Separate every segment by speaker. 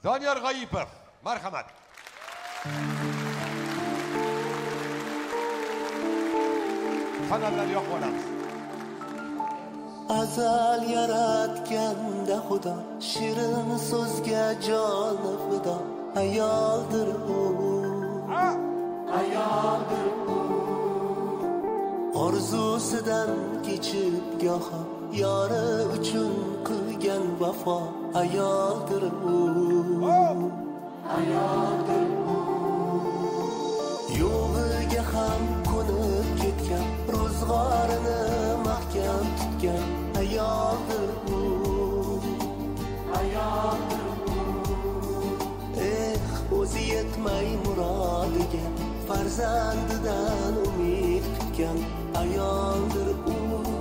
Speaker 1: Doniyor G'oyipov, marhamat. Kanallar yoqib olamiz.
Speaker 2: Azal yaratganda Xudo, shirin so'zga joni fido, ayoldir u. Ayoldir u. Orzusidan kechib goho, yori uchun qilgan vafo, ayoldir u. Ayoldir u. Yo'g'iga ham ko'nib ketgan, ro'zg'orini mahkam tutgan, ayoldir u. Ayoldir u. O'zi yetmay murodiga, farzandidan umid kutgan, ayoldir u.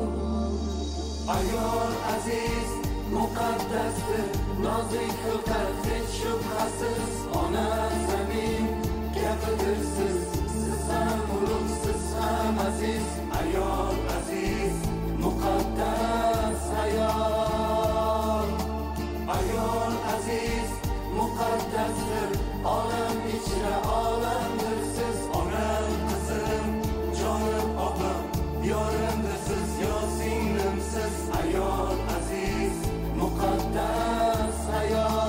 Speaker 2: Ayol aziz, muqaddasdir, nozik xilqat, hech shubhasiz, ona zamin gapidir siz. Siz ham ulug', siz ham aziz, ayol aziz, muqaddas ayol. Ayol aziz, muqaddasdir, olam ichra olamdir siz. Onam, qizim, jonim, opam, yorimdir siz, yo singlimsiz. Ayol aziz, muqaddas ayol.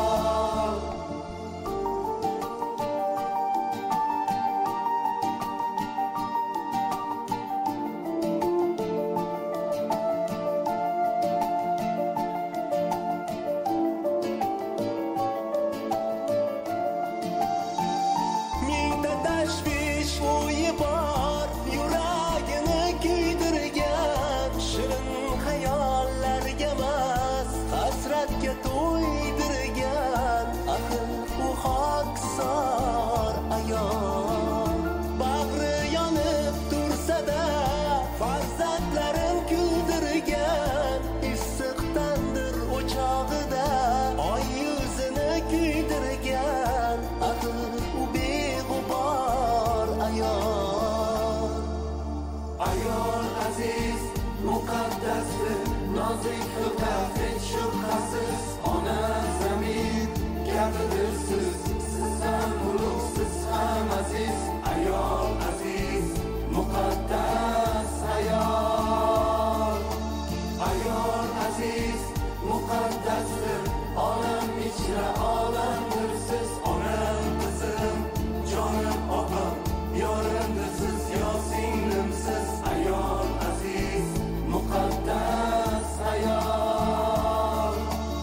Speaker 2: Nozik xilqat, hech shubhasiz, ona zamin gapidir siz. Siz ham ulug', siz ham aziz, ayol aziz, muqaddas ayol. Ayol aziz, muqaddasdir, olam ichra olamdir siz. Onam, qizim, jonim, opam, yorimdir siz, yo singlimsiz. Ayol aziz, muqaddas ayol.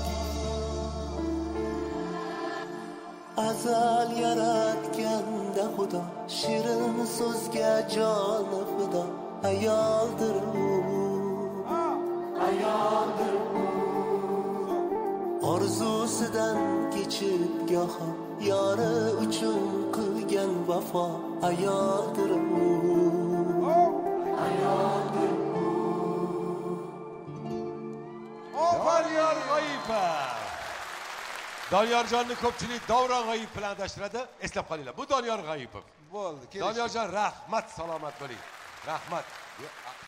Speaker 2: Azal yaratganda Xudo, shirin so'zga joni fido, ayoldir u. Ayoldir u. Orzusidan kechib goho, yori uchun qilgan vafo, ayoldir u. Ayoldir u.
Speaker 1: Doniyor G'oyipov. Doniyorjonni ko'pchilik Davron G'oyipov bilan adashtiradi. Eslab qolinglar. Bu Doniyor G'oyipov.
Speaker 3: Bo'ldi,
Speaker 1: Doniyorjon, rahmat, salomat bo'ling. Rahmat.